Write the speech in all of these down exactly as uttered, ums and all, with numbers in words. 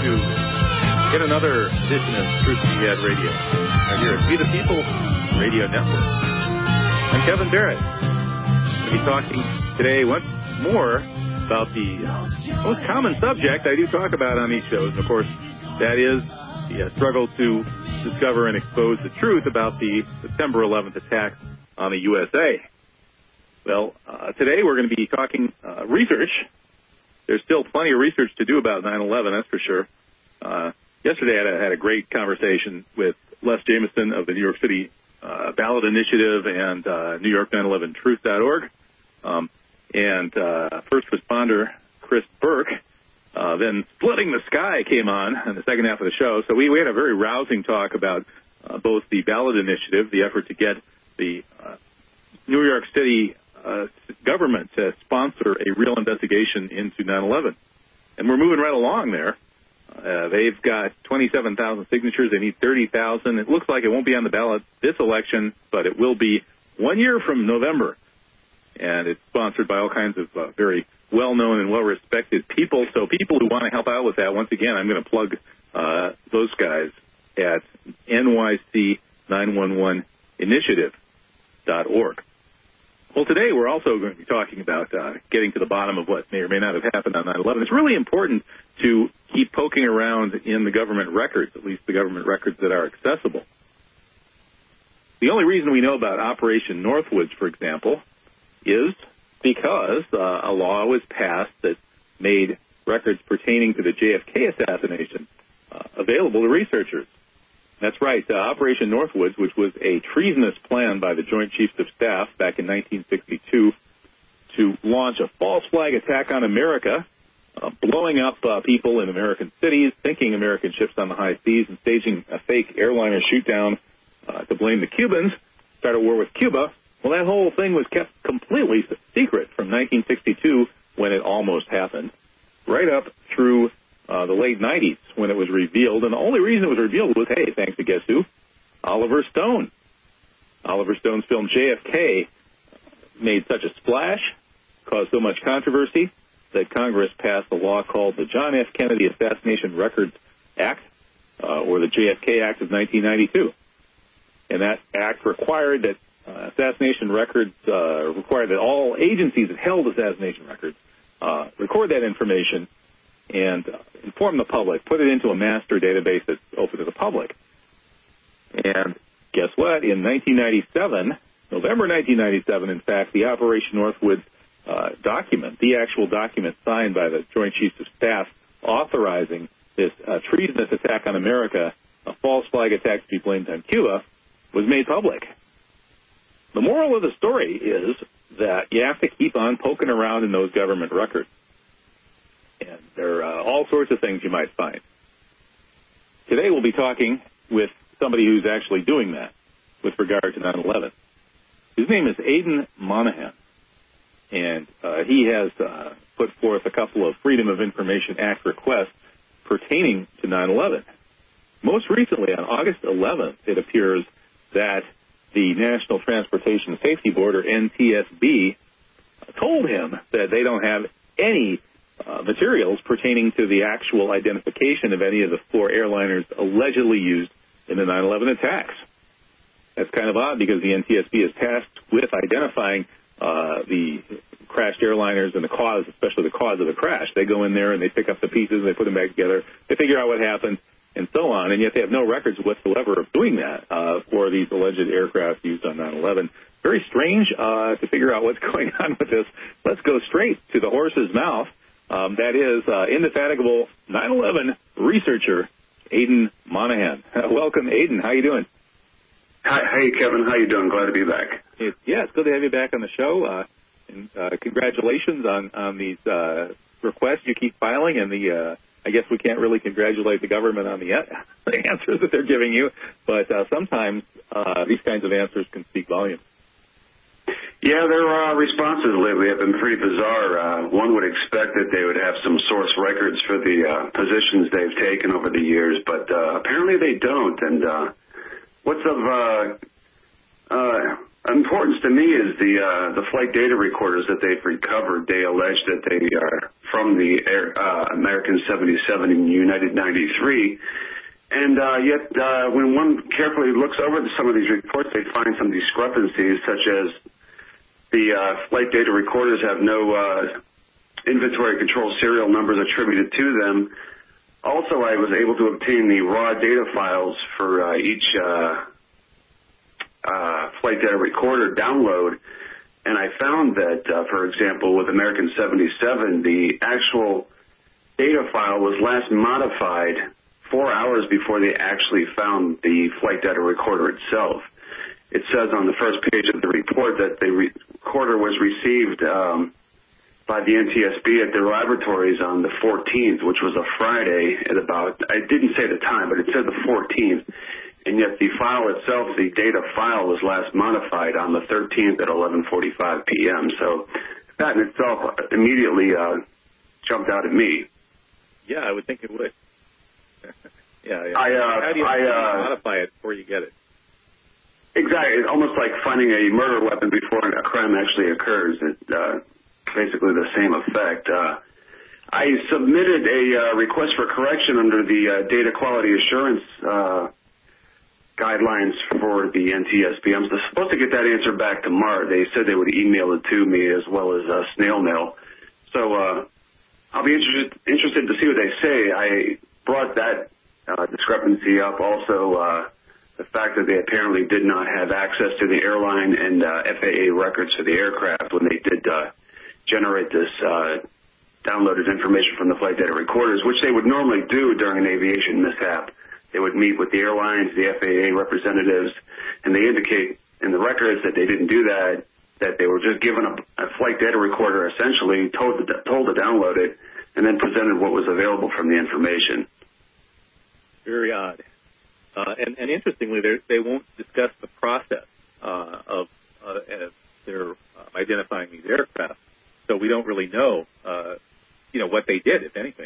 to yet another edition of Truth Be Had Radio, right here at Be the People Radio Network. I'm Kevin Barrett. We'll be talking today once more about the most common subject I do talk about on these shows. And of course, that is the uh, struggle to discover and expose the truth about the September eleventh attacks on the U S A. Well, uh, today we're going to be talking uh, research. There's still plenty of research to do about nine eleven, that's for sure. Uh, yesterday I had a, had a great conversation with Les Jameson of the New York City uh, Ballot Initiative and uh, New York nine eleven truth dot org. Um, and uh, first responder Chris Burke. Uh, then Splitting the Sky came on in the second half of the show. So we, we had a very rousing talk about uh, both the Ballot Initiative, the effort to get the uh, New York City Uh, government to sponsor a real investigation into nine eleven. And we're moving right along there. Uh, they've got twenty-seven thousand signatures. They need thirty thousand. It looks like it won't be on the ballot this election, but it will be one year from November. And it's sponsored by all kinds of uh, very well-known and well-respected people. So people who want to help out with that, once again, I'm going to plug uh, those guys at N Y C nine one one initiative dot org. Well, today we're also going to be talking about uh, getting to the bottom of what may or may not have happened on nine eleven. It's really important to keep poking around in the government records, at least the government records that are accessible. The only reason we know about Operation Northwoods, for example, is because uh, a law was passed that made records pertaining to the J F K assassination uh, available to researchers. That's right. Uh, Operation Northwoods, which was a treasonous plan by the Joint Chiefs of Staff back in nineteen sixty-two to launch a false flag attack on America, uh, blowing up uh, people in American cities, sinking American ships on the high seas, and staging a fake airliner shoot-down uh, to blame the Cubans, start a war with Cuba. Well, that whole thing was kept completely secret from nineteen sixty-two, when it almost happened, right up through Uh, the late nineties when it was revealed. And the only reason it was revealed was, hey, thanks to guess who? Oliver Stone. Oliver Stone's film J F K made such a splash, caused so much controversy, that Congress passed a law called the John F. Kennedy Assassination Records Act, uh, or the J F K Act of nineteen ninety-two. And that act required that uh, assassination records, uh, required that all agencies that held assassination records uh, record that information and uh, inform the public, put it into a master database that's open to the public. And guess what? In nineteen ninety-seven, November nineteen ninety-seven, in fact, the Operation Northwoods uh, document, the actual document signed by the Joint Chiefs of Staff authorizing this uh, treasonous attack on America, a false flag attack to be blamed on Cuba, was made public. The moral of the story is that you have to keep on poking around in those government records. And there are uh, all sorts of things you might find. Today we'll be talking with somebody who's actually doing that with regard to nine eleven. His name is Aidan Monahan, and uh, he has uh, put forth a couple of Freedom of Information Act requests pertaining to nine eleven. Most recently, on August eleventh, it appears that the National Transportation Safety Board, or N T S B, told him that they don't have any Uh, materials pertaining to the actual identification of any of the four airliners allegedly used in the nine eleven attacks. That's kind of odd because the N T S B is tasked with identifying uh, the crashed airliners and the cause, especially the cause of the crash. They go in there and they pick up the pieces, they put them back together, they figure out what happened, and so on, and yet they have no records whatsoever of doing that uh, for these alleged aircraft used on nine eleven. Very strange uh, to figure out what's going on with this. Let's go straight to the horse's mouth. Um, that is uh, indefatigable nine eleven researcher Aidan Monahan. Uh, welcome, Aidan. How you doing? Hi, hey, Kevin. How you doing? Glad to be back. It, yeah, it's good to have you back on the show. Uh, and uh, congratulations on on these uh, requests you keep filing, and the uh, I guess we can't really congratulate the government on the, the answers that they're giving you, but uh, sometimes uh, these kinds of answers can speak volumes. Yeah, their uh, responses lately have been pretty bizarre. Uh, one would expect that they would have some source records for the uh, positions they've taken over the years, but uh, apparently they don't. And uh, what's of uh, uh, importance to me is the uh, the flight data recorders that they've recovered. They allege that they are from the Air, uh, American seventy-seven and United ninety-three. And uh, yet, uh, when one carefully looks over some of these reports, they find some discrepancies, such as the uh, flight data recorders have no uh, inventory control serial numbers attributed to them. Also, I was able to obtain the raw data files for uh, each uh, uh, flight data recorder download, and I found that, uh, for example, with American seventy-seven, the actual data file was last modified four hours before they actually found the flight data recorder itself. It says on the first page of the report that the recorder was received um, by the N T S B at their laboratories on the fourteenth, which was a Friday at about, I didn't say the time, but it said the fourteenth, and yet the file itself, the data file, was last modified on the thirteenth at eleven forty-five p.m. So that in itself immediately uh, jumped out at me. Yeah, I would think it would. yeah, yeah. I, uh, How do you I, uh, modify it before you get it? Exactly. It's almost like finding a murder weapon before a crime actually occurs. It, uh, basically the same effect. Uh, I submitted a uh, request for correction under the uh, data quality assurance uh, guidelines for the N T S B. I'm supposed to get that answer back tomorrow. They said they would email it to me as well as uh, snail mail. So uh, I'll be interested, interested to see what they say. I brought that uh, discrepancy up. Also, uh, the fact that they apparently did not have access to the airline and uh, F A A records for the aircraft when they did uh, generate this uh, downloaded information from the flight data recorders, which they would normally do during an aviation mishap. They would meet with the airlines, the F A A representatives, and they indicate in the records that they didn't do that, that they were just given a, a flight data recorder, essentially told to, told to download it, and then presented what was available from the information. Very odd. Uh, and, and interestingly, they won't discuss the process uh, of uh, as they're uh, identifying these aircraft. So we don't really know, uh, you know, what they did, if anything.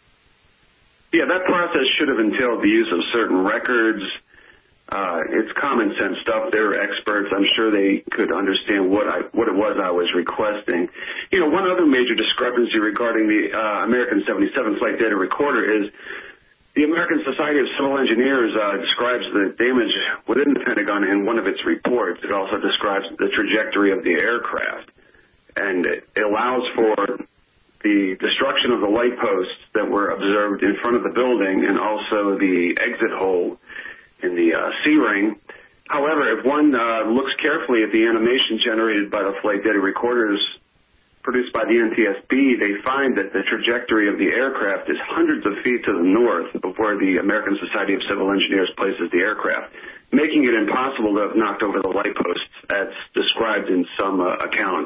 Yeah, that process should have entailed the use of certain records. Uh, it's common sense stuff. They're experts. I'm sure they could understand what I, what it was I was requesting. You know, one other major discrepancy regarding the uh, American seventy-seven flight data recorder is the American Society of Civil Engineers uh, describes the damage within the Pentagon in one of its reports. It also describes the trajectory of the aircraft. And it allows for the destruction of the light posts that were observed in front of the building and also the exit hole in the uh, C-ring. However, if one uh, looks carefully at the animation generated by the flight data recorders produced by the N T S B, they find that the trajectory of the aircraft is hundreds of feet to the north of where the American Society of Civil Engineers places the aircraft, making it impossible to have knocked over the light posts as described in some uh, accounts.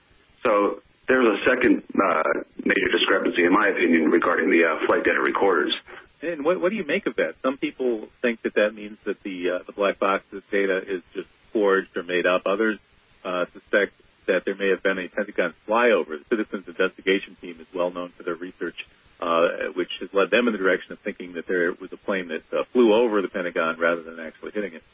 So there's a second uh, major discrepancy, in my opinion, regarding the uh, flight data recorders. And what, what do you make of that? Some people think that that means that the uh, the black box data is just forged or made up. Others uh, suspect that there may have been a Pentagon flyover. The Citizens Investigation Team is well known for their research, uh, which has led them in the direction of thinking that there was a plane that uh, flew over the Pentagon rather than actually hitting it.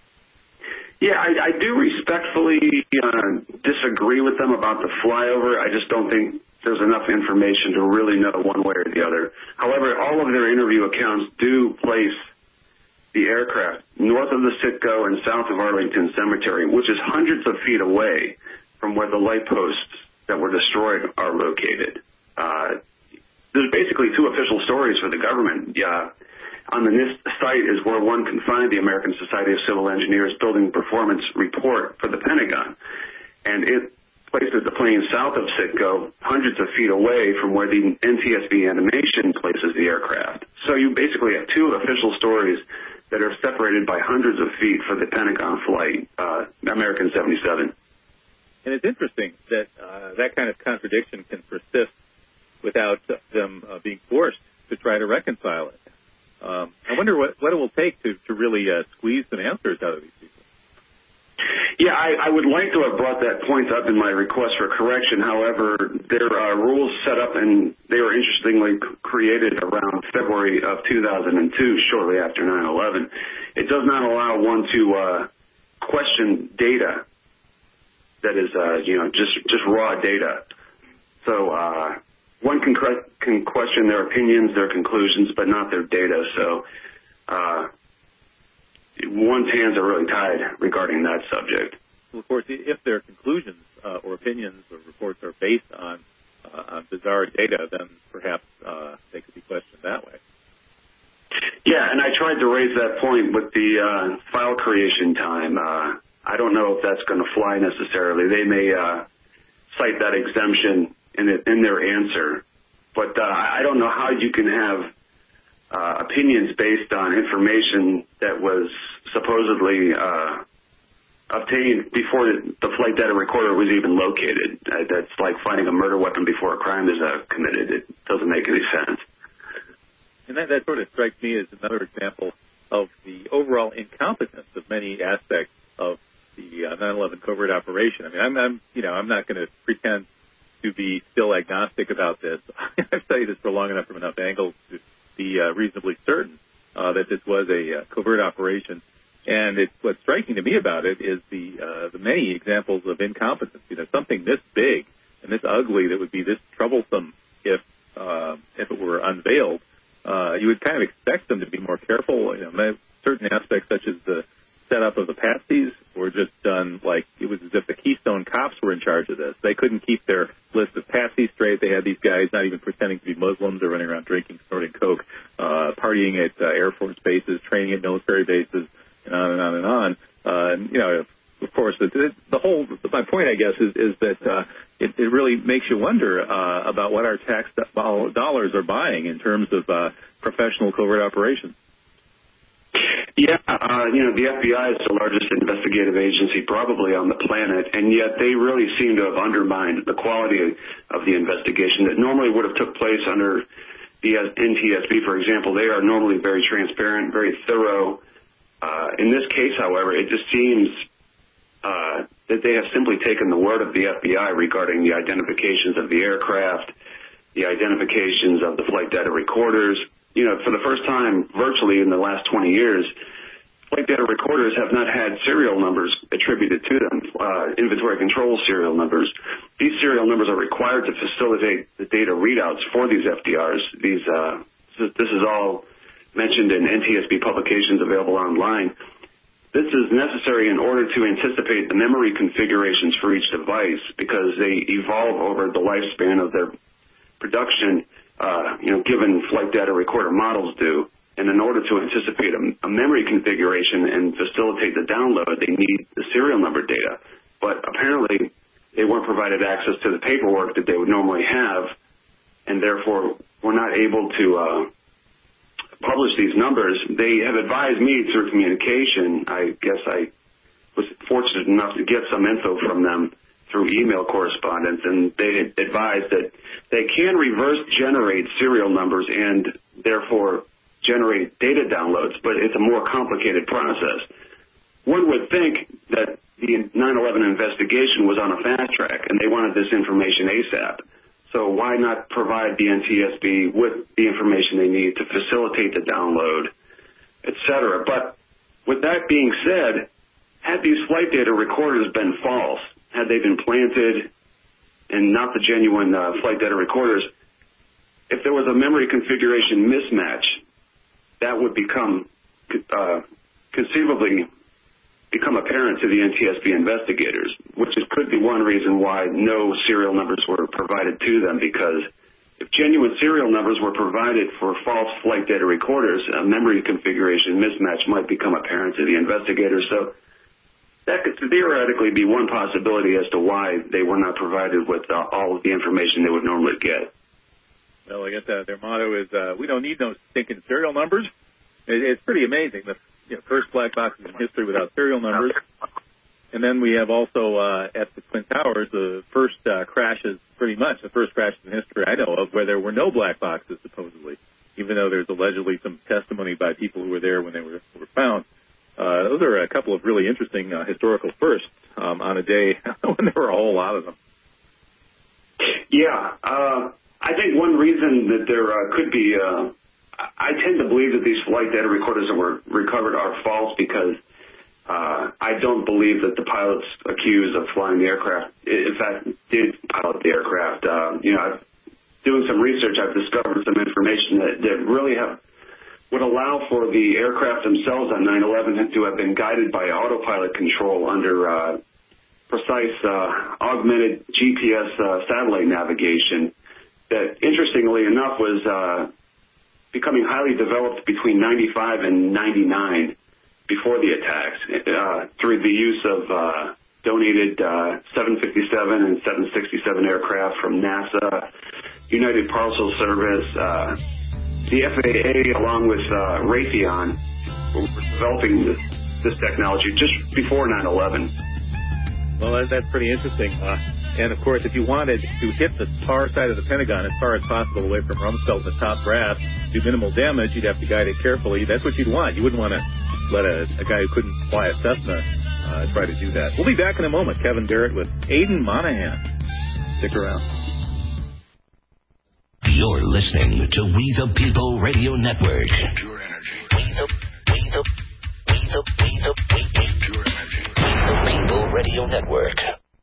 Yeah, I, I do respectfully uh, disagree with them about the flyover. I just don't think there's enough information to really know one way or the other. However, all of their interview accounts do place the aircraft north of the Citgo and south of Arlington Cemetery, which is hundreds of feet away from where the light posts that were destroyed are located. Uh, there's basically two official stories for the government. Yeah. On the NIST site is where one can find the American Society of Civil Engineers Building Performance Report for the Pentagon. And it places the plane south of Citgo, hundreds of feet away from where the N T S B animation places the aircraft. So you basically have two official stories that are separated by hundreds of feet for the Pentagon flight, uh, American seventy-seven. And it's interesting that uh, that kind of contradiction can persist without them uh, being forced to try to reconcile it. Um, I wonder what, what it will take to, to really uh, squeeze some answers out of these people. Yeah, I, I would like to have brought that point up in my request for correction. However, there are rules set up, and they were interestingly created around February of two thousand two, shortly after nine eleven. It does not allow one to uh, question data that is, uh, you know, just just raw data. So uh, one can, cre- can question their opinions, their conclusions, but not their data. So uh, one's hands are really tied regarding that subject. Well, of course, if their conclusions uh, or opinions or reports are based on, uh, on bizarre data, then perhaps uh, they could be questioned that way. Yeah, and I tried to raise that point with the uh, file creation time. Uh, I don't know if that's going to fly necessarily. They may uh, cite that exemption in, it, in their answer, but uh, I don't know how you can have uh, opinions based on information that was supposedly uh, obtained before the flight data recorder was even located. Uh, that's like finding a murder weapon before a crime is uh, committed. It doesn't make any sense. And that, that sort of strikes me as another example of the overall incompetence of many aspects of the uh, nine eleven covert operation. I mean, I'm, I'm you know, I'm not going to pretend to be still agnostic about this. I've studied this for long enough from enough angles to be uh, reasonably certain uh, that this was a uh, covert operation. And it's, what's striking to me about it is the uh, the many examples of incompetence. You know, something this big and this ugly that would be this troublesome if uh, if it were unveiled. Uh, you would kind of expect them to be more careful. You know, certain aspects, such as the setup of the patsies, were just done like it was as if the Keystone Cops were in charge of this. They couldn't keep their list of patsies straight. They had these guys not even pretending to be Muslims. They're running around drinking, snorting coke, uh, partying at uh, Air Force bases, training at military bases, and on and on and on. Uh, and, you know, of course, the, the whole, my point, I guess, is, is that uh, it, it really makes you wonder uh, about what our tax dollars are buying in terms of uh, professional covert operations. Yeah, uh, you know, the F B I is the largest investigative agency probably on the planet, and yet they really seem to have undermined the quality of the investigation that normally would have took place under the N T S B, for example. They are normally very transparent, very thorough. Uh, in this case, however, it just seems uh, that they have simply taken the word of the F B I regarding the identifications of the aircraft, the identifications of the flight data recorders. You know, for the first time virtually in the last twenty years, flight data recorders have not had serial numbers attributed to them, uh, inventory control serial numbers. These serial numbers are required to facilitate the data readouts for these F D Rs. These, uh, this is all mentioned in N T S B publications available online. This is necessary in order to anticipate the memory configurations for each device because they evolve over the lifespan of their production, uh, you know, given flight data recorder models do. And in order to anticipate a, a memory configuration and facilitate the download, they need the serial number data. But apparently they weren't provided access to the paperwork that they would normally have, and therefore were not able to uh, publish these numbers. They have advised me through communication. I guess I was fortunate enough to get some info from them through email correspondence, and they advised that they can reverse generate serial numbers and therefore generate data downloads, but it's a more complicated process. One would think that the nine eleven investigation was on a fast track and they wanted this information ASAP. So why not provide the N T S B with the information they need to facilitate the download, et cetera? But with that being said, had these flight data recorders been false, had they been planted and not the genuine uh, flight data recorders, if there was a memory configuration mismatch, that would become uh, conceivably become apparent to the N T S B investigators, which is, could be one reason why no serial numbers were provided to them, because if genuine serial numbers were provided for false flight data recorders, a memory configuration mismatch might become apparent to the investigators. So that could theoretically be one possibility as to why they were not provided with uh, all of the information they would normally get. Well, I guess uh, their motto is, uh, we don't need no stinking serial numbers. It, it's pretty amazing. The you know, first black boxes in history without serial numbers. And then we have also uh, at the Twin Towers, the first uh, crashes, pretty much the first crashes in history I know of, where there were no black boxes, supposedly, even though there's allegedly some testimony by people who were there when they were, were found. Uh, those are a couple of really interesting uh, historical firsts um, on a day when there were a whole lot of them. Yeah. Uh, I think one reason that there uh, could be, uh, I tend to believe that these flight data recorders that were recovered are false because Uh, I don't believe that the pilots accused of flying the aircraft, in fact, did pilot the aircraft. Uh, you know, I've, doing some research, I've discovered some information that, that really have would allow for the aircraft themselves on nine eleven to have been guided by autopilot control under uh, precise uh, augmented G P S uh, satellite navigation that, interestingly enough, was uh, becoming highly developed between ninety-five and ninety-nine before the attacks uh, through the use of uh, donated uh, seven fifty-seven and seven sixty-seven aircraft from NASA, United Parcel Service, uh, the F A A, along with uh, Raytheon, were developing this, this technology just before nine eleven. Well, that's pretty interesting. Uh, and, of course, if you wanted to hit the far side of the Pentagon as far as possible away from Rumsfeld and the top brass, do minimal damage, you'd have to guide it carefully. That's what you'd want. You wouldn't want to let a, a guy who couldn't fly a Cessna uh, try to do that. We'll be back in a moment. Kevin Barrett with Aidan Monahan. Stick around. You're listening to We the People Radio Network. Pure energy. We the, we the, we the, we the, we the, Pure energy. We the People Radio Network.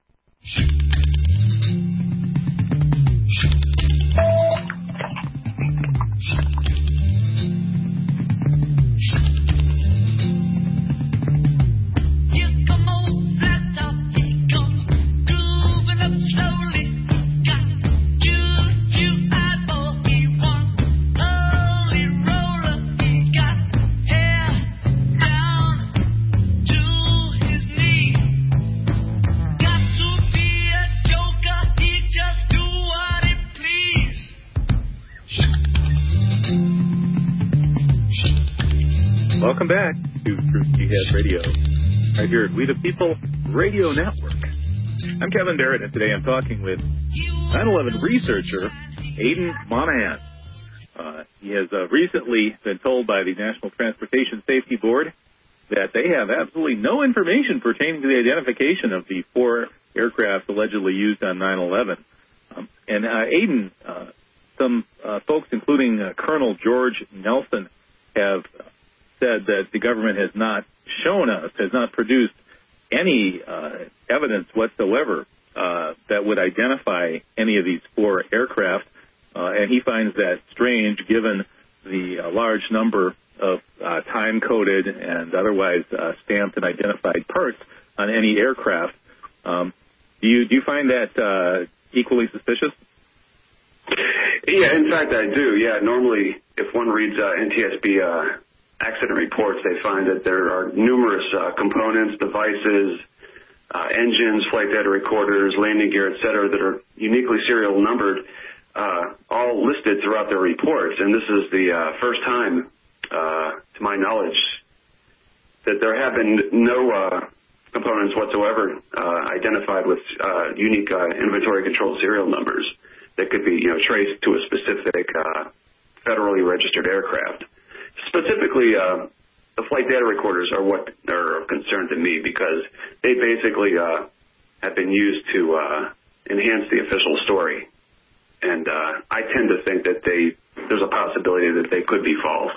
Welcome back to Truth Jihad Radio, right here at We the People Radio Network. I'm Kevin Barrett, and today I'm talking with nine eleven researcher Aidan Monahan. Uh, he has uh, recently been told by the National Transportation Safety Board that they have absolutely no information pertaining to the identification of the four aircraft allegedly used on nine eleven. Um, and uh, Aidan, uh, some uh, folks, including uh, Colonel George Nelson, have said that the government has not shown us, has not produced any uh, evidence whatsoever uh, that would identify any of these four aircraft, uh, and he finds that strange given the uh, large number of uh, time-coded and otherwise uh, stamped and identified parts on any aircraft. Um, do you do you find that uh, equally suspicious? Yeah, in fact, I do. Yeah, normally if one reads uh, N T S B uh, accident reports, they find that there are numerous uh, components, devices, uh, engines, flight data recorders, landing gear, et cetera, that are uniquely serial numbered, uh, all listed throughout their reports. And this is the uh, first time, uh, to my knowledge, that there have been no uh, components whatsoever uh, identified with uh, unique uh, inventory control serial numbers that could be, you know, traced to a specific uh, federally registered aircraft. Specifically, uh, the flight data recorders are what are of concern to me because they basically uh, have been used to uh, enhance the official story. And uh, I tend to think that they there's a possibility that they could be false.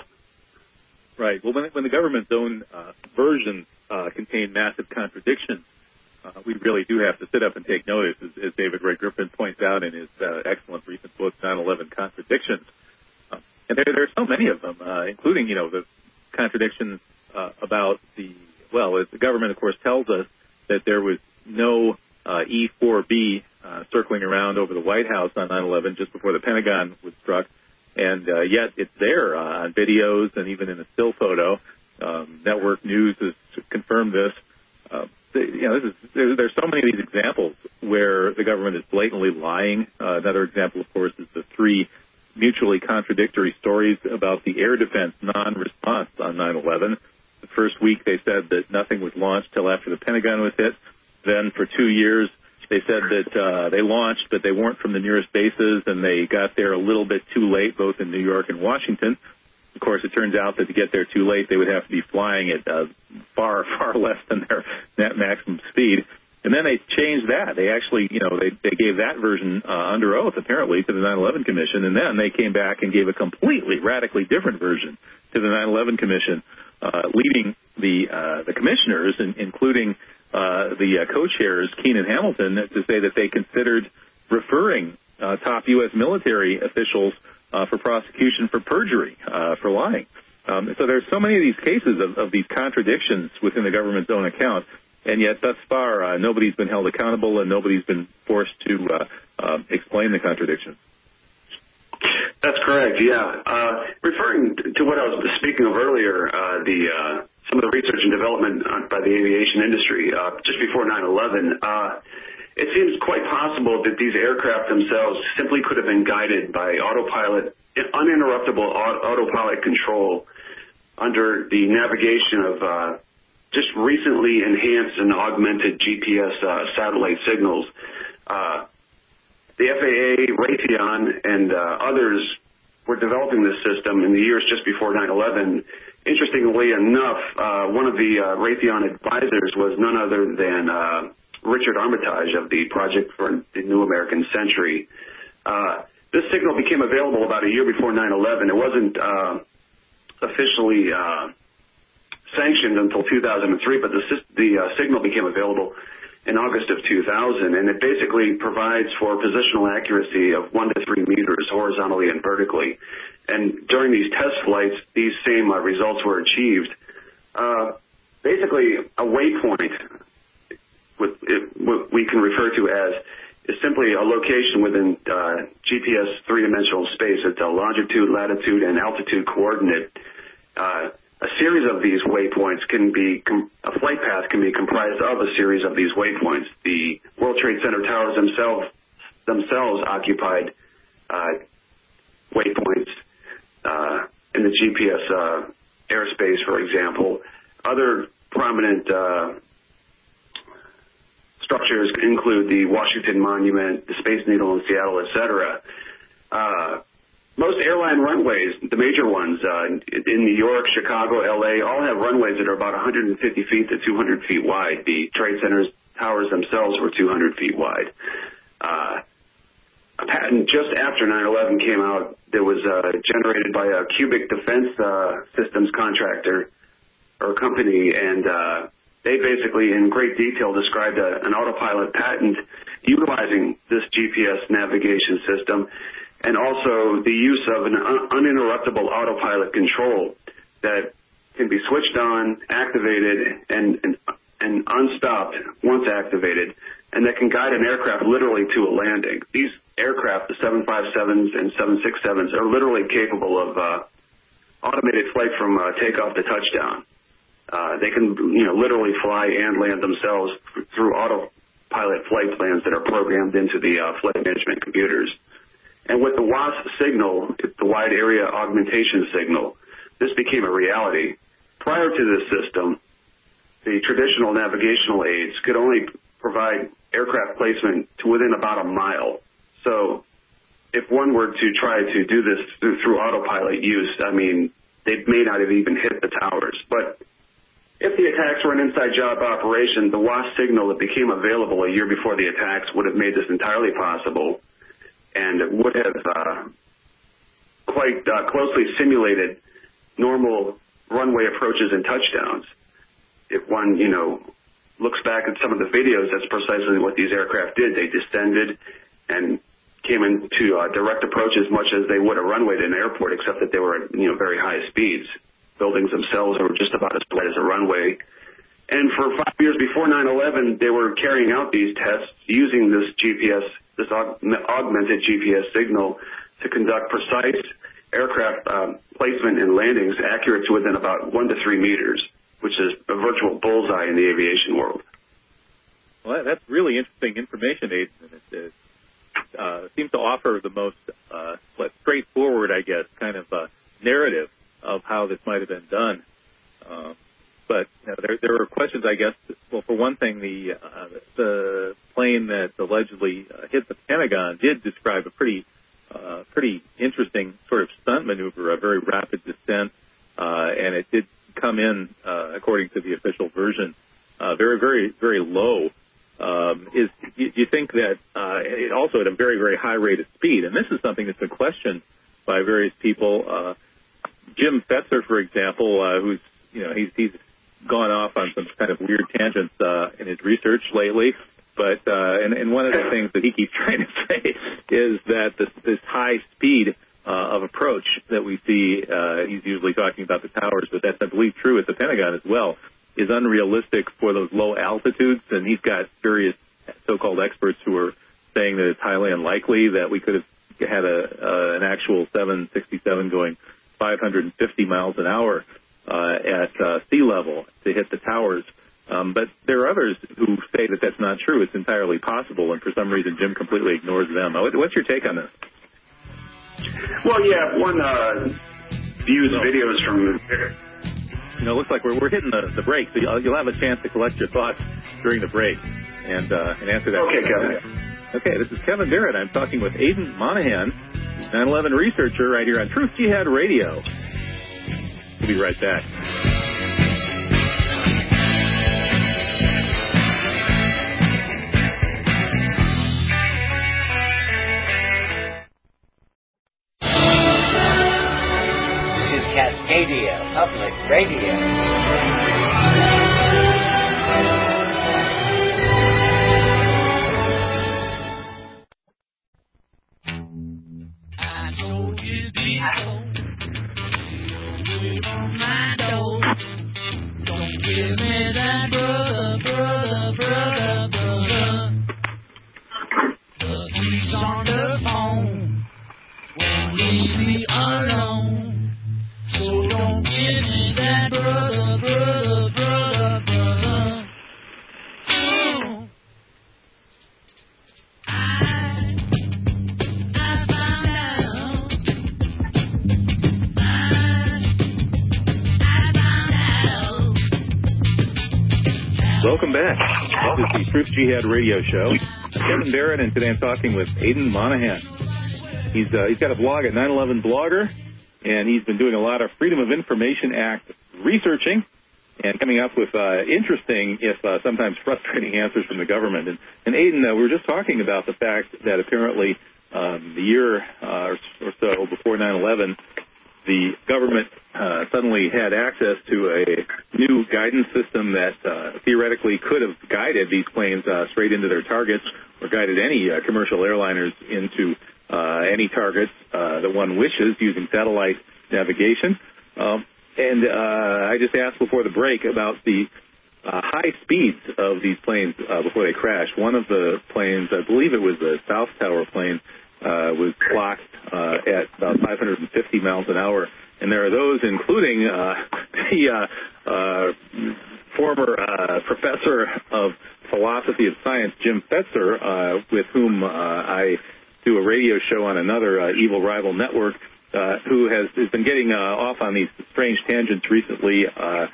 Right. Well, when, when the government's own uh, versions uh, contain massive contradictions, uh, we really do have to sit up and take notice, as, as David Ray Griffin points out in his uh, excellent recent book, nine eleven Contradictions. Uh, and there, there are so many of them, uh, including, you know, the contradictions uh, about the, well, as the government, of course, tells us that there was no uh, E four B uh, circling around over the White House on nine eleven just before the Pentagon was struck. And uh, yet it's there uh, on videos and even in a still photo. Um, Network News has confirmed this. Uh, you know, this is, there, there's so many of these examples where the government is blatantly lying. Uh, another example, of course, is the three mutually contradictory stories about the air defense non-response on nine eleven. The first week they said that nothing was launched till after the Pentagon was hit. Then for two years they said that uh, they launched, but they weren't from the nearest bases, and they got there a little bit too late, both in New York and Washington. Of course, it turns out that to get there too late, they would have to be flying at uh, far, far less than their net maximum speed. And then they changed that. They actually, you know, they, they gave that version uh, under oath, apparently, to the nine eleven Commission, and then they came back and gave a completely, radically different version to the nine eleven Commission uh, leading the uh, the commissioners, in, including uh, the uh, co-chairs, Keene and Hamilton, to say that they considered referring uh, top U S military officials uh, for prosecution for perjury, uh, for lying. Um, so there's so many of these cases of, of these contradictions within the government's own account, and yet thus far uh, nobody's been held accountable and nobody's been forced to uh, uh, explain the contradictions. That's correct, yeah. Uh, referring to what I was speaking of earlier, uh, the uh, some of the research and development by the aviation industry uh, just before nine eleven, uh, it seems quite possible that these aircraft themselves simply could have been guided by autopilot, uninterruptible autopilot control under the navigation of uh, just recently enhanced and augmented G P S uh, satellite signals. Uh, the F A A, Raytheon, and uh, others were developing this system in the years just before nine eleven. Interestingly enough, uh, one of the uh, Raytheon advisors was none other than uh, Richard Armitage of the Project for the New American Century. Uh, this signal became available about a year before nine eleven. It wasn't uh, officially uh, sanctioned until two thousand three, but the, the uh, signal became available in August of two thousand, and it basically provides for positional accuracy of one to three meters horizontally and vertically. And during these test flights, these same uh, results were achieved. Uh, basically, a waypoint, what, it, what we can refer to as, is simply a location within uh, G P S three-dimensional space. It's a longitude, latitude, and altitude coordinate. Uh, a series of these waypoints can be, com- a flight path can be comprised of a series of these waypoints. The World Trade Center towers themselves themselves occupied uh, waypoints uh, in the G P S uh, airspace, for example. Other prominent uh, structures include the Washington Monument, the Space Needle in Seattle, et cetera. Uh, most airline runways, the major ones uh, in New York, Chicago, L A, all have runways that are about one hundred fifty feet to two hundred feet wide. The Trade Center's towers themselves were two hundred feet wide. Uh, a patent just after nine eleven came out that was uh, generated by a Cubic Defense uh, Systems contractor or company, and uh, they basically in great detail described a, an autopilot patent utilizing this G P S navigation system, and also the use of an un- uninterruptible autopilot control that can be switched on, activated, and, and, and unstopped once activated, and that can guide an aircraft literally to a landing. These aircraft, the seven fifty-sevens and seven sixty-sevens, are literally capable of uh, automated flight from uh, takeoff to touchdown. Uh, they can, you know, literally fly and land themselves through autopilot flight plans that are programmed into the uh, flight management computers. And with the W A S signal, the Wide Area Augmentation Signal, this became a reality. Prior to this system, the traditional navigational aids could only provide aircraft placement to within about a mile. So if one were to try to do this through, through autopilot use, I mean, they may not have even hit the towers. But if the attacks were an inside job operation, the W A S signal that became available a year before the attacks would have made this entirely possible, and would have uh, quite uh, closely simulated normal runway approaches and touchdowns. If one, you know, looks back at some of the videos, that's precisely what these aircraft did. They descended and came into uh, direct approaches much as they would a runway to an airport, except that they were at, you know, very high speeds. Buildings themselves were just about as wide as a runway. And for five years before nine eleven, they were carrying out these tests using this G P S, this aug- augmented G P S signal to conduct precise aircraft um, placement and landings accurate to within about one to three meters, which is a virtual bullseye in the aviation world. Well, that's really interesting information, Aidan. It uh, seems to offer the most uh, straightforward, I guess, kind of uh, narrative of how this might have been done. Um, But you know, there, there were questions, I guess. Well, for one thing, the uh, the plane that allegedly uh, hit the Pentagon did describe a pretty uh, pretty interesting sort of stunt maneuver, a very rapid descent, uh, and it did come in, uh, according to the official version, uh, very, very, very low. Um, is do you think that uh, it also at a very, very high rate of speed? And this is something that's been questioned by various people. Uh, Jim Fetzer, for example, uh, who's you know, he's, he's gone off on some kind of weird tangents uh, in his research lately. But uh, and, and one of the things that he keeps trying to say is that this, this high speed uh, of approach that we see, uh, he's usually talking about the towers, but that's, I believe, true at the Pentagon as well, is unrealistic for those low altitudes. And he's got various so-called experts who are saying that it's highly unlikely that we could have had a uh, an actual seven sixty-seven going five hundred fifty miles an hour uh, at uh, sea level to hit the towers. Um, but there are others who say that that's not true. It's entirely possible, and for some reason Jim completely ignores them. What's your take on this? Well, yeah, one uh, views no. videos from... You know, it looks like we're, we're hitting the, the break, so you'll, you'll have a chance to collect your thoughts during the break and, uh, and answer that. Okay, Kevin. Okay, this is Kevin Barrett. I'm talking with Aidan Monahan, nine eleven researcher, right here on Truth Jihad Radio. We'll be right back. Cascadia Public Radio. I told you before, away from my door. Don't give me that brother, brother, brother, brother. But he's on the phone, won't leave me alone. So don't give me that brother, brother, brother, brother. Oh, I, I found out. I, I found out. Welcome back. This is the Truth Jihad Radio Show. I'm Kevin Barrett, and today I'm talking with Aidan Monahan. He's uh, he's got a blog at nine eleven Blogger. And he's been doing a lot of Freedom of Information Act researching and coming up with uh, interesting, if uh, sometimes frustrating, answers from the government. And, and Aidan, uh, we were just talking about the fact that apparently um, the year uh, or so before nine eleven, the government uh, suddenly had access to a new guidance system that uh, theoretically could have guided these planes uh, straight into their targets or guided any uh, commercial airliners into Uh, any targets uh, that one wishes using satellite navigation. Um, and uh, I just asked before the break about the uh, high speeds of these planes uh, before they crashed. One of the planes, I believe it was the South Tower plane, uh, was clocked uh, at about five hundred fifty miles an hour. And there are those, including uh, the uh, uh, former uh, professor of philosophy of science, Jim Fetzer, uh, with whom uh, I do a radio show on another uh, evil rival network, uh, who has, has been getting uh, off on these strange tangents recently, uh,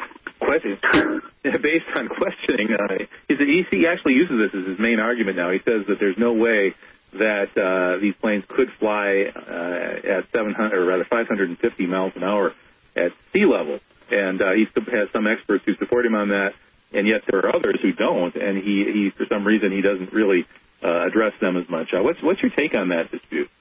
based on questioning. Uh, he, he actually uses this as his main argument now. He says that there's no way that uh, these planes could fly uh, at seven hundred, or rather five hundred fifty miles an hour at sea level. And uh, he has some experts who support him on that, and yet there are others who don't. And he, he for some reason, he doesn't really Uh, address them as much. Uh, what's what's your take on that dispute?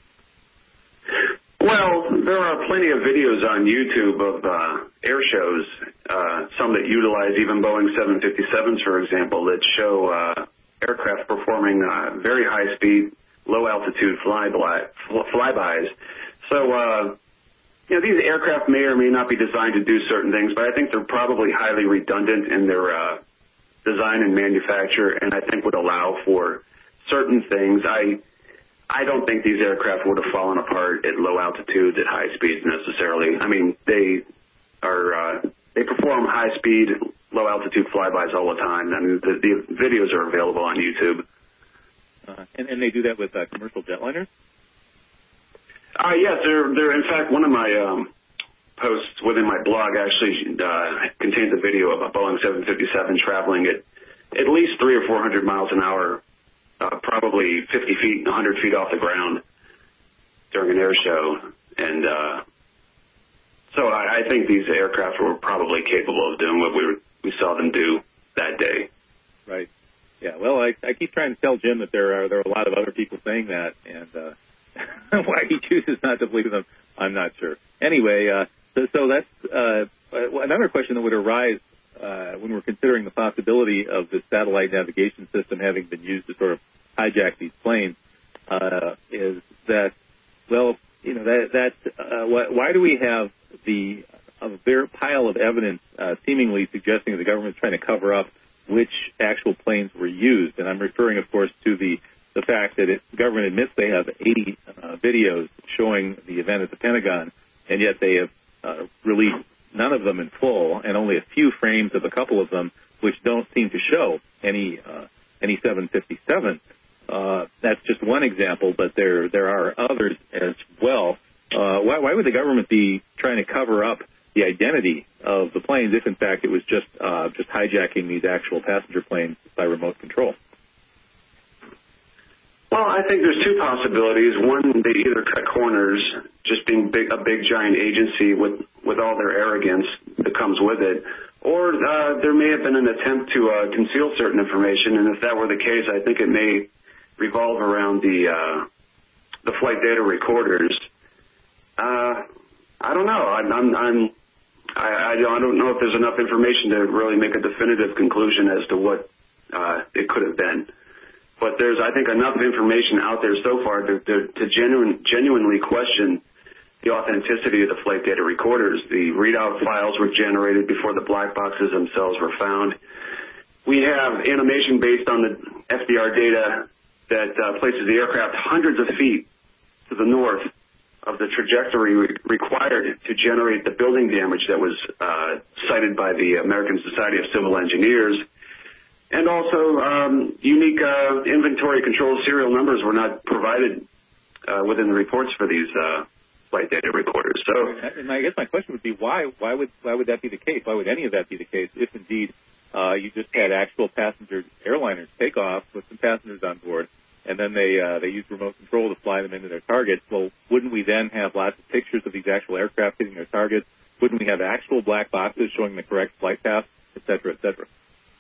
Well, there are plenty of videos on YouTube of uh, air shows, uh, some that utilize even Boeing seven fifty-sevens, for example, that show uh, aircraft performing uh, very high-speed, low-altitude flyby, flybys. So, uh, you know, these aircraft may or may not be designed to do certain things, but I think they're probably highly redundant in their uh, design and manufacture, and I think would allow for certain things. I I don't think these aircraft would have fallen apart at low altitudes, at high speeds necessarily. I mean, they are uh, they perform high speed, low altitude flybys all the time. I mean, the, the videos are available on YouTube. Uh, and, and they do that with uh, commercial jetliners? Uh, yes, they're, they're, in fact, one of my um, posts within my blog actually uh, contains a video of a Boeing seven fifty-seven traveling at at least three or four hundred miles an hour, Uh, probably fifty feet, one hundred feet off the ground during an air show. And uh, so I, I think these aircraft were probably capable of doing what we were, we saw them do that day. Right. Yeah, well, I, I keep trying to tell Jim that there are there are a lot of other people saying that, and uh, why he chooses not to believe them, I'm not sure. Anyway, uh, So, so that's uh, another question that would arise uh, when we're considering the possibility of the satellite navigation system having been used to sort of hijack these planes. Uh, is that, well, you know, that, that uh, why, why do we have the a bare pile of evidence uh, seemingly suggesting that the government is trying to cover up which actual planes were used? And I'm referring, of course, to the, the fact that it, the government admits they have eighty uh, videos showing the event at the Pentagon, and yet they have uh, released none of them in full, and only a few frames of a couple of them, which don't seem to show any uh, any seven fifty-seven. Uh, that's just one example, but there there are others as well. Uh, why, why would the government be trying to cover up the identity of the planes if, in fact, it was just uh, just hijacking these actual passenger planes by remote control? Well, I think there's two possibilities. One, they either cut corners, just being big, a big giant agency with, with all their arrogance that comes with it, or uh, there may have been an attempt to uh, conceal certain information, and if that were the case, I think it may revolve around the uh, the flight data recorders. Uh, I don't know. I'm, I'm, I'm I, I don't know if there's enough information to really make a definitive conclusion as to what uh, it could have been. But there's, I think, enough information out there so far to, to, to genuine, genuinely question the authenticity of the flight data recorders. The readout files were generated before the black boxes themselves were found. We have animation based on the F D R data that uh, places the aircraft hundreds of feet to the north of the trajectory re- required to generate the building damage that was uh, cited by the American Society of Civil Engineers. And also, um, unique uh, inventory control serial numbers were not provided uh, within the reports for these uh, flight data recorders. So, and I guess my question would be, why? Why would why would that be the case? Why would any of that be the case if indeed uh, you just had actual passenger airliners take off with some passengers on board, and then they uh, they used remote control to fly them into their targets? Well, wouldn't we then have lots of pictures of these actual aircraft hitting their targets? Wouldn't we have actual black boxes showing the correct flight path, et cetera, et cetera?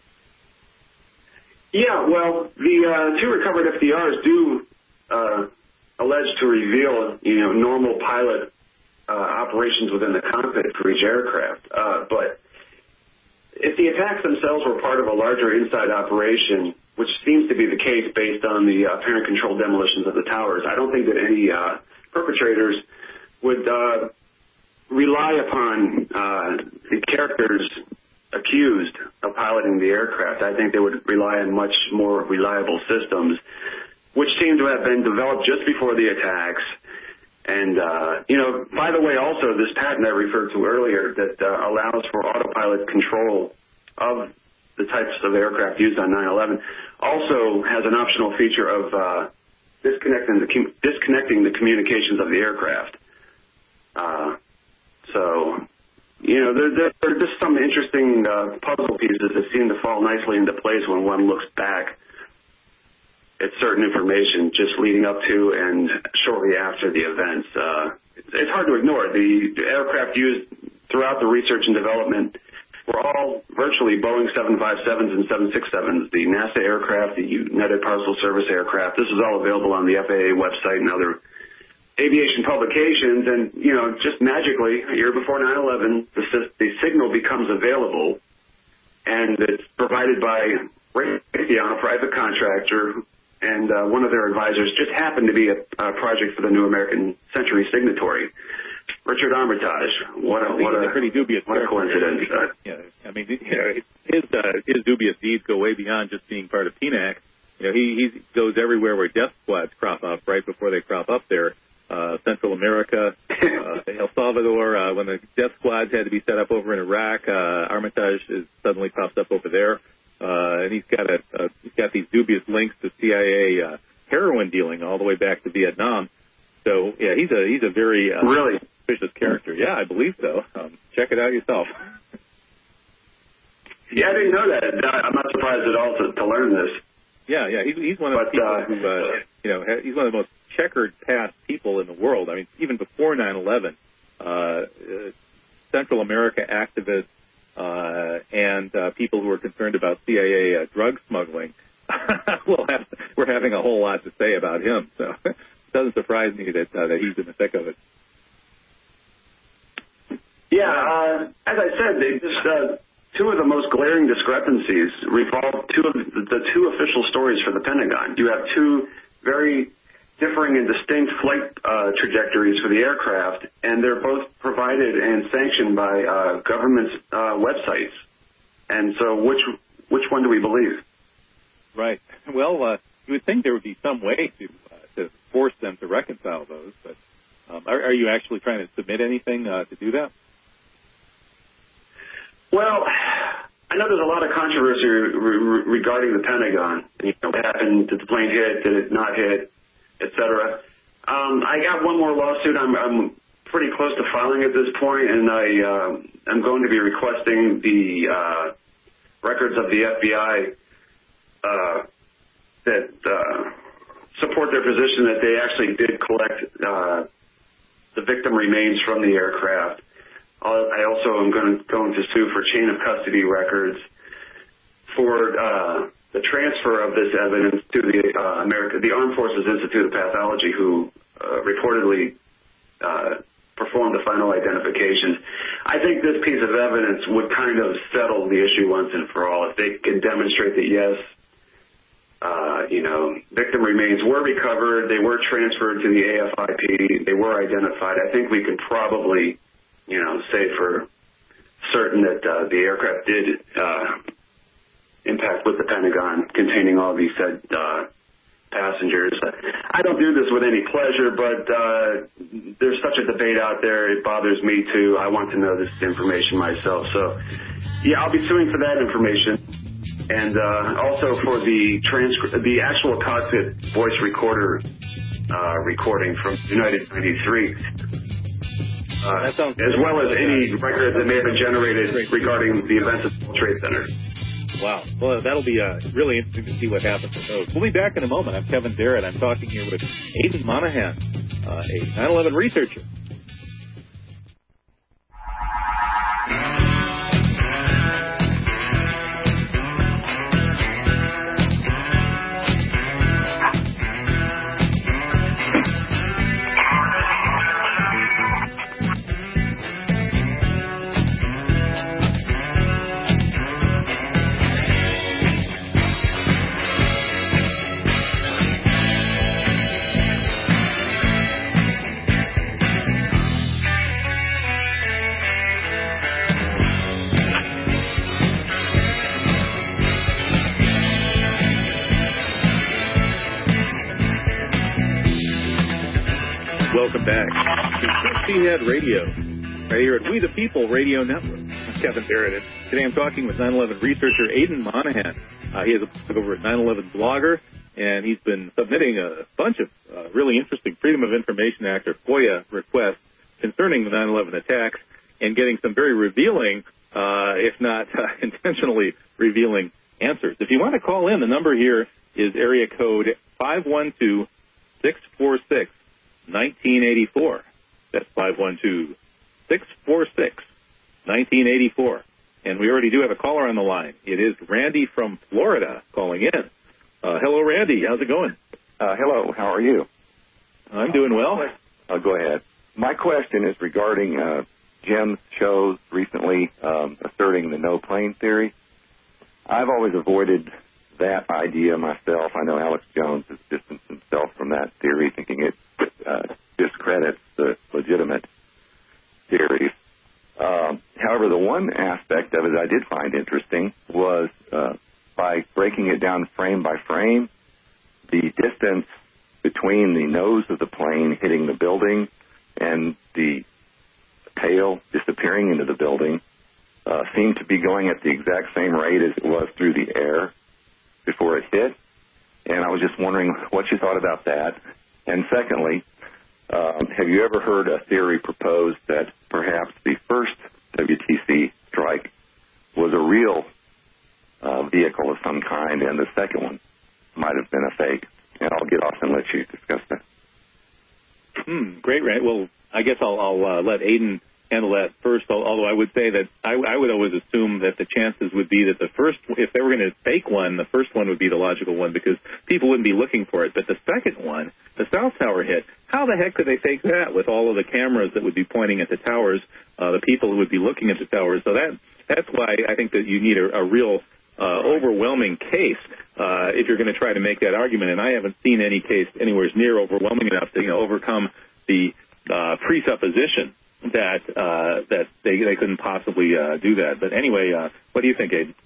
Yeah, well, the uh, two recovered F D Rs do uh, allege to reveal, you know, normal pilot uh, operations within the cockpit for each aircraft. Uh, but if the attacks themselves were part of a larger inside operation, which seems to be the case based on the uh, parent controlled demolitions of the towers, I don't think that any uh, perpetrators would uh, rely upon uh, the characters accused of piloting the aircraft. I think they would rely on much more reliable systems, which seem to have been developed just before the attacks. And, uh, you know, by the way, also this patent I referred to earlier that uh, allows for autopilot control of the types of aircraft used on nine eleven also has an optional feature of uh, disconnecting, the com- disconnecting the communications of the aircraft. Uh, so... You know, there, there, there are just some interesting uh, puzzle pieces that seem to fall nicely into place when one looks back at certain information just leading up to and shortly after the events. Uh, it's, it's hard to ignore. The aircraft used throughout the research and development were all virtually Boeing seven fifty-sevens and seven sixty-sevens, the NASA aircraft, the United Parcel Service aircraft. This is all available on the F A A website and other aviation publications, and, you know, just magically, a year before nine eleven, the, the signal becomes available, and it's provided by Raytheon, a private contractor, and uh, one of their advisors just happened to be a, a project for the New American Century signatory, Richard Armitage. What a, what a, pretty dubious what a coincidence. Uh, yeah, I mean, you know, his, uh, his dubious deeds go way beyond just being part of P N A C. You know, he, he goes everywhere where death squads crop up right before they crop up there. Uh, Central America, uh, El Salvador, uh, when the death squads had to be set up over in Iraq, uh, Armitage is suddenly pops up over there. Uh, and he's got a, uh, he's got these dubious links to C I A, uh, heroin dealing all the way back to Vietnam. So, yeah, he's a, he's a very, uh, really suspicious character. Yeah, I believe so. Um, check it out yourself. Yeah, I didn't know that. I'm not surprised at all to, to learn this. Yeah, yeah, he's, he's one of but, the people uh, who, uh, you know, he's one of the most checkered past people in the world. I mean, even before nine eleven, uh, uh, Central America activists uh, and uh, people who are concerned about C I A uh, drug smuggling, we'll have, we're having a whole lot to say about him. So it doesn't surprise me that uh, that he's in the thick of it. Yeah, uh, as I said, they just uh, two of the most glaring discrepancies revolve two of the, the two official stories for the Pentagon. You have two very differing and distinct flight uh, trajectories for the aircraft, and they're both provided and sanctioned by uh, government uh, websites. And so, which which one do we believe? Right. Well, uh, you would think there would be some way to uh, to force them to reconcile those, but um, are, are you actually trying to submit anything uh, to do that? Well, I know there's a lot of controversy re- re- regarding the Pentagon. You know, what happened? Did the plane hit? Did it not hit? Et cetera. Um, I got one more lawsuit. I'm, I'm pretty close to filing at this point, and I uh, I'm going to be requesting the uh, records of the F B I uh, that uh, support their position that they actually did collect uh, the victim remains from the aircraft. I also am going to, going to sue for chain of custody records for uh, the transfer of this evidence to the uh, America, the Armed Forces Institute of Pathology, who uh, reportedly uh, performed the final identifications. I think this piece of evidence would kind of settle the issue once and for all. If they can demonstrate that, yes, uh, you know, victim remains were recovered, they were transferred to the A F I P, they were identified, I think we could probably, you know, say for certain that uh, the aircraft did uh, impact with the Pentagon containing all these said uh, passengers. I don't do this with any pleasure, but uh, there's such a debate out there. It bothers me too. I want to know this information myself. So, yeah, I'll be suing for that information, and uh, also for the transcri- the actual cockpit voice recorder uh, recording from United ninety-three. Uh, That sounds as well as any records that may have been generated regarding the events at the World Trade Center. Wow. Well, that'll be uh, really interesting to see what happens with those. We'll be back in a moment. I'm Kevin Barrett. I'm talking here with Aidan Monahan, uh, a nine eleven researcher. Welcome back to sixty Head Radio, right here at We the People Radio Network. I'm Kevin Barrett. Today I'm talking with nine eleven researcher Aidan Monahan. Uh, he has a blog over at nine eleven Blogger, and he's been submitting a bunch of uh, really interesting Freedom of Information Act or FOIA requests concerning the nine eleven attacks and getting some very revealing, uh, if not uh, intentionally revealing answers. If you want to call in, the number here is area code five one two, six four six, nineteen eighty-four. That's five one two, six four six, nineteen eighty-four. And we already do have a caller on the line. It is Randy from Florida calling in. Uh, hello, Randy. How's it going? Uh, hello. How are you? I'm doing well. Uh, go ahead. My question is regarding uh, Jim's shows recently um, asserting the no plane theory. I've always avoided that idea myself. I know Alex Jones has distanced himself from that theory, thinking it uh, discredits the legitimate theories. Um, however, the one aspect of it I did find interesting was uh, by breaking it down frame by frame, the distance between the nose of the plane hitting the building and the tail disappearing into the building uh, seemed to be going at the exact same rate as it was through the air before it hit. And I was just wondering what you thought about that. And secondly, um, have you ever heard a theory proposed that perhaps the first W T C strike was a real uh, vehicle of some kind and the second one might have been a fake? And I'll get off and let you discuss that. Hmm, great, Randy. Well, I guess I'll, I'll uh, let Aidan handle that first, although I would say that I, I would always assume that the chances would be that the first, if they were going to fake one, the first one would be the logical one because people wouldn't be looking for it. But the second one, the South Tower hit, how the heck could they fake that with all of the cameras that would be pointing at the towers, uh, the people who would be looking at the towers? So that that's why I think that you need a, a real uh, overwhelming case uh, if you're going to try to make that argument. And I haven't seen any case anywhere near overwhelming enough to, you know, overcome the uh, presupposition that uh, that they they couldn't possibly uh, do that. But anyway, uh, what do you think, Aiden?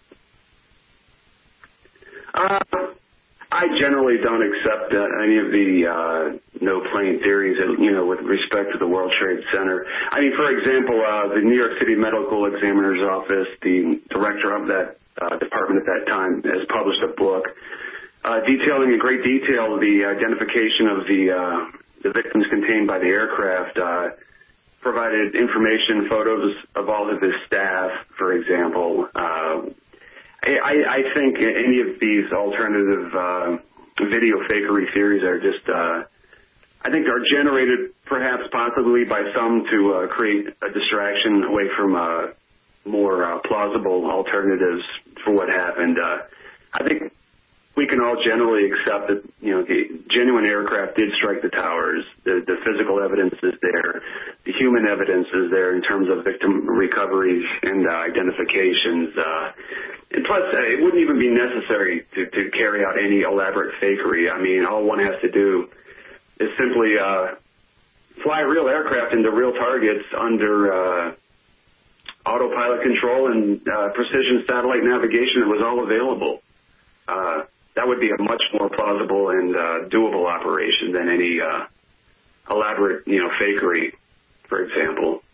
Uh, I generally don't accept uh, any of the uh, no plane theories, you know, with respect to the World Trade Center. I mean, for example, uh, the New York City Medical Examiner's Office, the director of that uh, department at that time, has published a book uh, detailing in great detail the identification of the uh, the victims contained by the aircraft. Uh, provided information, photos of all of his staff, for example. Uh, I, I think any of these alternative uh, video fakery theories are just, uh, I think, are generated perhaps possibly by some to uh, create a distraction away from uh, more uh, plausible alternatives for what happened. Uh, I think we can all generally accept that, you know, the genuine aircraft did strike the towers. The, the physical evidence is there. The human evidence is there in terms of victim recoveries and uh, identifications. Uh, and plus, uh, it wouldn't even be necessary to, to carry out any elaborate fakery. I mean, all one has to do is simply uh, fly real aircraft into real targets under uh, autopilot control and uh, precision satellite navigation. It was all available. Uh, that would be a much more plausible and uh, doable operation than any uh, elaborate, you know, fakery, for example.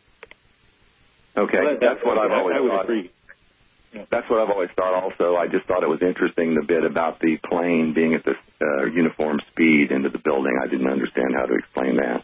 Okay, well, that's what I've I, always I would thought. Agree. Yeah. That's what I've always thought also. I just thought it was interesting, the bit about the plane being at this uh, uniform speed into the building. I didn't understand how to explain that.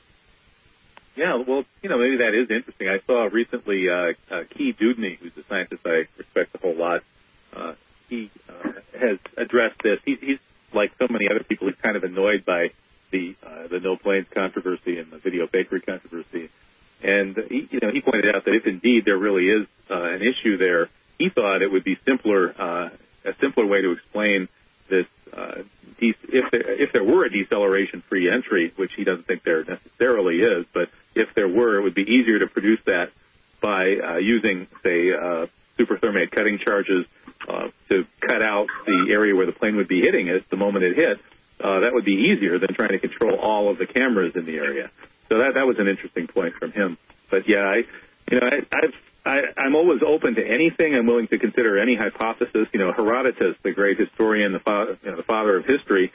Yeah, well, you know, maybe that is interesting. I saw recently uh, uh, Key Dudney, who's a scientist I respect a whole lot. Uh, he uh, has addressed this. He, he's like so many other people. He's kind of annoyed by the uh, the no planes controversy and the video fakery controversy. And he, you know, he pointed out that if indeed there really is uh, an issue there, he thought it would be simpler, uh, a simpler way to explain this. Uh, de- if there, if there were a deceleration-free entry, which he doesn't think there necessarily is, but if there were, it would be easier to produce that by uh, using, say, uh, superthermate cutting charges uh, to cut out the area where the plane would be hitting it the moment it hit. Uh, that would be easier than trying to control all of the cameras in the area. So that that was an interesting point from him. But yeah, I, you know, I, I've, I, I'm always open to anything. I'm willing to consider any hypothesis. You know, Herodotus, the great historian, the, fa- you know, the father of history,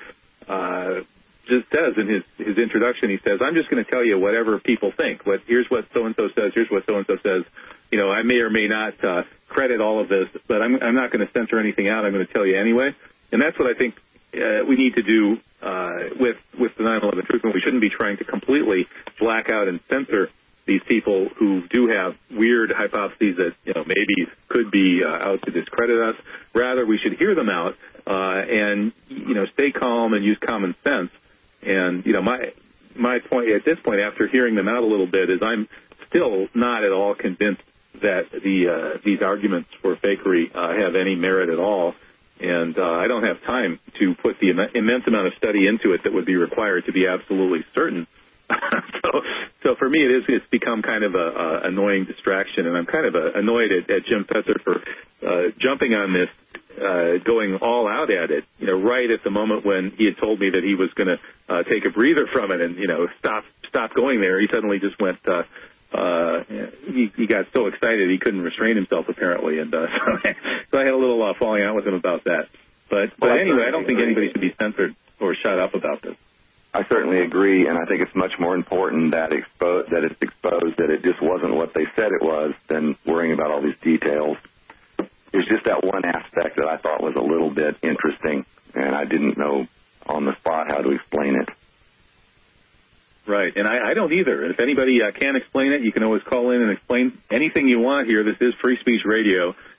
uh, just says in his, his introduction, he says, I'm just going to tell you whatever people think. What, here's what so-and-so says, here's what so-and-so says. You know, I may or may not uh, credit all of this, but I'm, I'm not going to censor anything out. I'm going to tell you anyway. And that's what I think uh, we need to do uh, with, with the nine eleven truth. We shouldn't be trying to completely black out and censor these people who do have weird hypotheses that, you know, maybe could be uh, out to discredit us. Rather, we should hear them out uh, and, you know, stay calm and use common sense. And, you know, my my point at this point, after hearing them out a little bit, is I'm still not at all convinced that the uh, these arguments for fakery uh, have any merit at all. And uh, I don't have time to put the Im- immense amount of study into it that would be required to be absolutely certain. so, so for me, it is it's become kind of a, a annoying distraction, and I'm kind of a, annoyed at, at Jim Fetzer for uh, jumping on this, uh, going all out at it. You know, right at the moment when he had told me that he was going to uh, take a breather from it and, you know, stop stop going there, he suddenly just went. Uh, uh, he, he got so excited he couldn't restrain himself apparently, and uh, so, so I had a little uh, falling out with him about that. But, but well, anyway, I don't think anybody should be censored or shut up about this. I certainly agree, and I think it's much more important that expo- that it's exposed that it just wasn't what they said it was than worrying about all these details. There's just that one aspect that I thought was a little bit interesting, and I didn't know on the spot how to explain it. Right, and I, I don't either. If anybody uh, can explain it, you can always call in and explain anything you want here. This is Free Speech Radio.